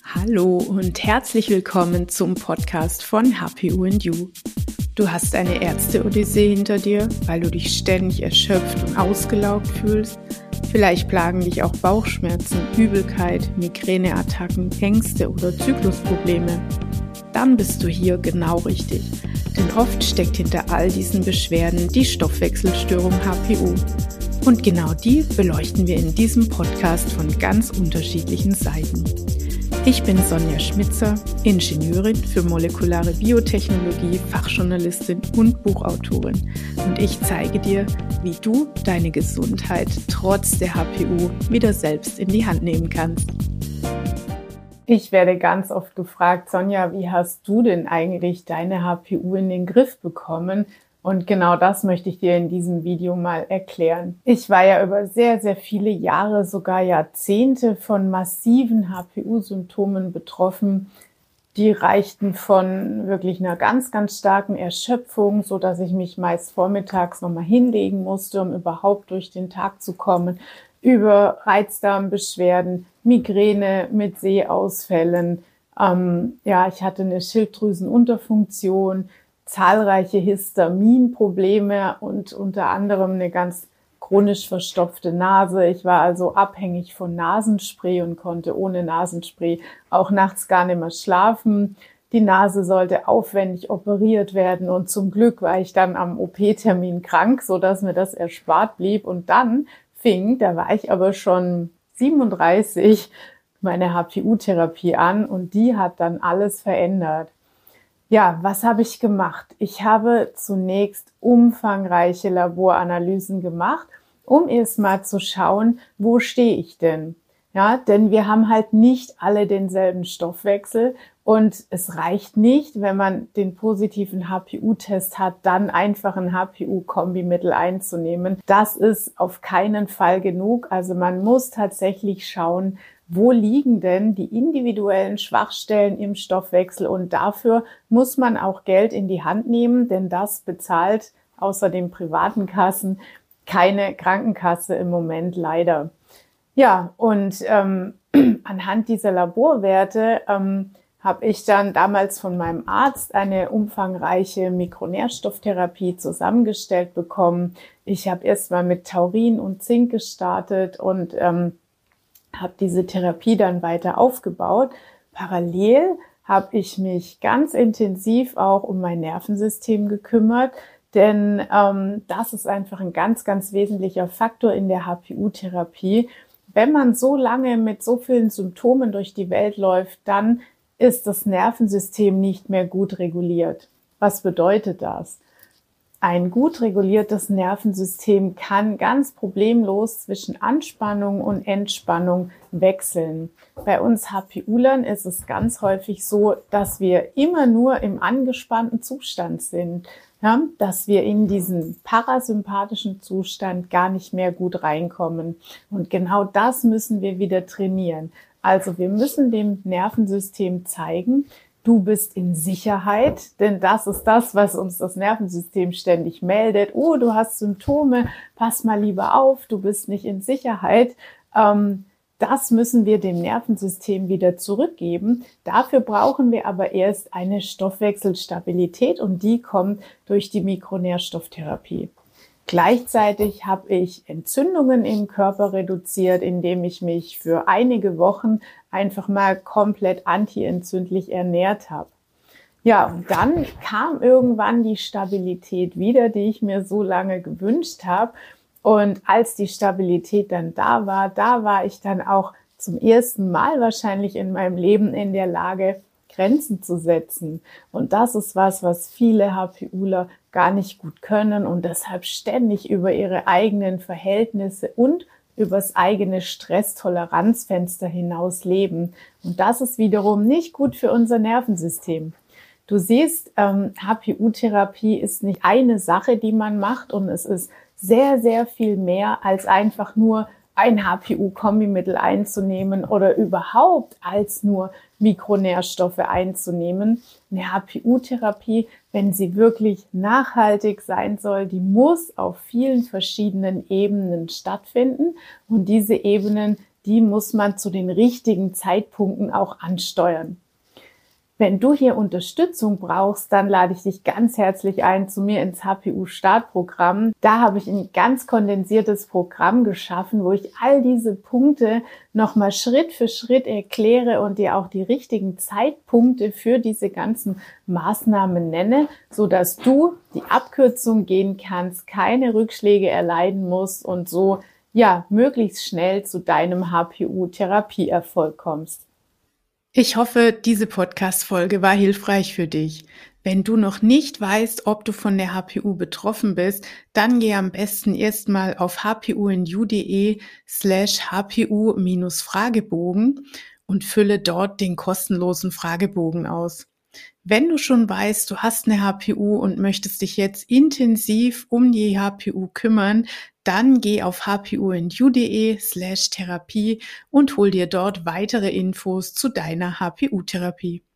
Hallo und herzlich willkommen zum Podcast von HPU&You. Du hast eine Ärzte-Odyssee hinter dir, weil du dich ständig erschöpft und ausgelaugt fühlst. Vielleicht plagen dich auch Bauchschmerzen, Übelkeit, Migräneattacken, Ängste oder Zyklusprobleme. Dann bist du hier genau richtig. Denn oft steckt hinter all diesen Beschwerden die Stoffwechselstörung HPU. Und genau die beleuchten wir in diesem Podcast von ganz unterschiedlichen Seiten. Ich bin Sonja Schmitzer, Ingenieurin für molekulare Biotechnologie, Fachjournalistin und Buchautorin. Und ich zeige dir, wie du deine Gesundheit trotz der HPU wieder selbst in die Hand nehmen kannst. Ich werde ganz oft gefragt, Sonja, wie hast du denn eigentlich deine HPU in den Griff bekommen? Und genau das möchte ich dir in diesem Video mal erklären. Ich war ja über sehr, sehr viele Jahre, sogar Jahrzehnte von massiven HPU-Symptomen betroffen. Die reichten von wirklich einer ganz, ganz starken Erschöpfung, so dass ich mich meist vormittags nochmal hinlegen musste, um überhaupt durch den Tag zu kommen, über Reizdarmbeschwerden, Migräne mit Sehausfällen. Ich hatte eine Schilddrüsenunterfunktion, zahlreiche Histaminprobleme und unter anderem eine ganz chronisch verstopfte Nase. Ich war also abhängig von Nasenspray und konnte ohne Nasenspray auch nachts gar nicht mehr schlafen. Die Nase sollte aufwendig operiert werden und zum Glück war ich dann am OP-Termin krank, sodass mir das erspart blieb. Und dann da war ich aber schon 37, meine HPU-Therapie an und die hat dann alles verändert. Ja, was habe ich gemacht? Ich habe zunächst umfangreiche Laboranalysen gemacht, um erst mal zu schauen, wo stehe ich denn? Ja, denn wir haben halt nicht alle denselben Stoffwechsel und es reicht nicht, wenn man den positiven HPU-Test hat, dann einfach ein HPU-Kombimittel einzunehmen. Das ist auf keinen Fall genug. Also man muss tatsächlich schauen, wo liegen denn die individuellen Schwachstellen im Stoffwechsel? Und dafür muss man auch Geld in die Hand nehmen, denn das bezahlt außer den privaten Kassen keine Krankenkasse im Moment leider. Ja, und anhand dieser Laborwerte habe ich dann damals von meinem Arzt eine umfangreiche Mikronährstofftherapie zusammengestellt bekommen. Ich habe erst mal mit Taurin und Zink gestartet und habe diese Therapie dann weiter aufgebaut. Parallel habe ich mich ganz intensiv auch um mein Nervensystem gekümmert, denn das ist einfach ein ganz, ganz wesentlicher Faktor in der HPU-Therapie. Wenn man so lange mit so vielen Symptomen durch die Welt läuft, dann ist das Nervensystem nicht mehr gut reguliert. Was bedeutet das? Ein gut reguliertes Nervensystem kann ganz problemlos zwischen Anspannung und Entspannung wechseln. Bei uns HPUlern ist es ganz häufig so, dass wir immer nur im angespannten Zustand sind, ja, dass wir in diesen parasympathischen Zustand gar nicht mehr gut reinkommen. Und genau das müssen wir wieder trainieren. Also wir müssen dem Nervensystem zeigen, du bist in Sicherheit, denn das ist das, was uns das Nervensystem ständig meldet. Oh, du hast Symptome, pass mal lieber auf, du bist nicht in Sicherheit. Das müssen wir dem Nervensystem wieder zurückgeben. Dafür brauchen wir aber erst eine Stoffwechselstabilität und die kommt durch die Mikronährstofftherapie. Gleichzeitig habe ich Entzündungen im Körper reduziert, indem ich mich für einige Wochen einfach mal komplett antientzündlich ernährt habe. Ja, und dann kam irgendwann die Stabilität wieder, die ich mir so lange gewünscht habe. Und als die Stabilität dann da war ich dann auch zum ersten Mal wahrscheinlich in meinem Leben in der Lage, Grenzen zu setzen. Und das ist was viele HPUler gar nicht gut können und deshalb ständig über ihre eigenen Verhältnisse und übers eigene Stresstoleranzfenster hinaus leben. Und das ist wiederum nicht gut für unser Nervensystem. Du siehst, HPU-Therapie ist nicht eine Sache, die man macht und es ist sehr, sehr viel mehr als einfach nur ein HPU-Kombimittel einzunehmen oder überhaupt als nur Mikronährstoffe einzunehmen. Eine HPU-Therapie, wenn sie wirklich nachhaltig sein soll, die muss auf vielen verschiedenen Ebenen stattfinden. Und diese Ebenen, die muss man zu den richtigen Zeitpunkten auch ansteuern. Wenn du hier Unterstützung brauchst, dann lade ich dich ganz herzlich ein zu mir ins HPU-Startprogramm. Da habe ich ein ganz kondensiertes Programm geschaffen, wo ich all diese Punkte nochmal Schritt für Schritt erkläre und dir auch die richtigen Zeitpunkte für diese ganzen Maßnahmen nenne, sodass du die Abkürzung gehen kannst, keine Rückschläge erleiden musst und so möglichst schnell zu deinem HPU-Therapieerfolg kommst. Ich hoffe, diese Podcast-Folge war hilfreich für dich. Wenn du noch nicht weißt, ob du von der HPU betroffen bist, dann geh am besten erstmal auf hpu-fragebogen und fülle dort den kostenlosen Fragebogen aus. Wenn du schon weißt, du hast eine HPU und möchtest dich jetzt intensiv um die HPU kümmern, dann geh auf hpu-therapie und hol dir dort weitere Infos zu deiner HPU-Therapie.